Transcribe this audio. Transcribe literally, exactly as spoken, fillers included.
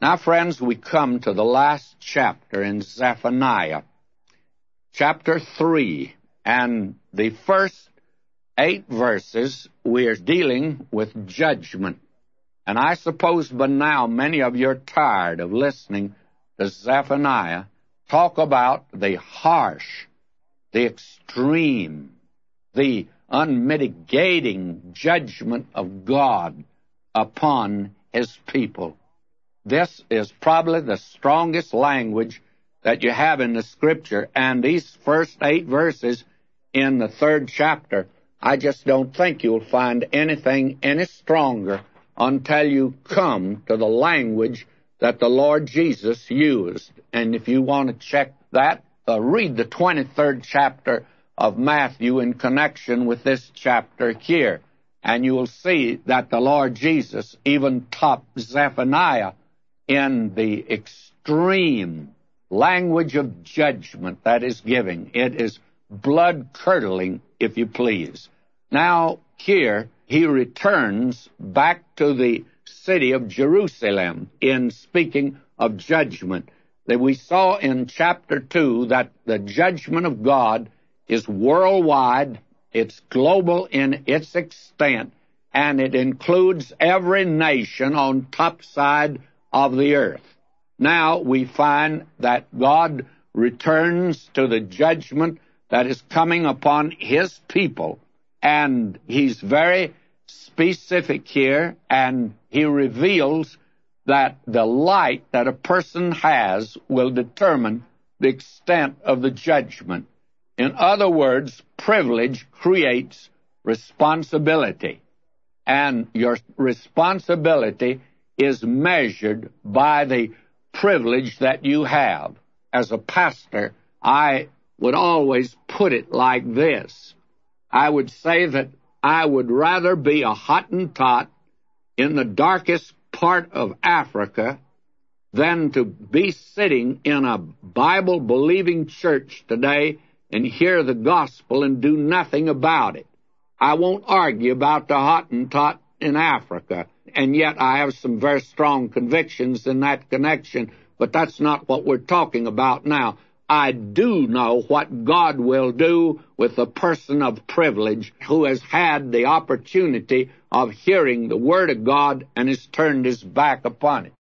Now, friends, we come to the last chapter in Zephaniah, chapter three, and the first eight verses we are dealing with judgment. And I suppose by now many of you are tired of listening to Zephaniah talk about the harsh, the extreme, the unmitigating judgment of God upon His people. This is probably the strongest language that you have in the Scripture, and these first eight verses in the third chapter, I just don't think you'll find anything any stronger until you come to the language that the Lord Jesus used. And if you want to check that, uh, read the twenty-third chapter of Matthew in connection with this chapter here, and you will see that the Lord Jesus even topped Zephaniah in the extreme language of judgment that is giving. It is blood-curdling, if you please. Now, here, he returns back to the city of Jerusalem in speaking of judgment. That we saw in chapter two that the judgment of God is worldwide, it's global in its extent, and it includes every nation on top side of the earth. Now we find that God returns to the judgment that is coming upon His people, and He's very specific here, and He reveals that the light that a person has will determine the extent of the judgment. In other words, privilege creates responsibility, and your responsibility is measured by the privilege that you have. As a pastor, I would always put it like this. I would say that I would rather be a Hottentot in the darkest part of Africa than to be sitting in a Bible-believing church today and hear the gospel and do nothing about it. I won't argue about the Hottentot in Africa, and yet I have some very strong convictions in that connection, but that's not what we're talking about now. I do know what God will do with a person of privilege who has had the opportunity of hearing the Word of God and has turned his back upon it.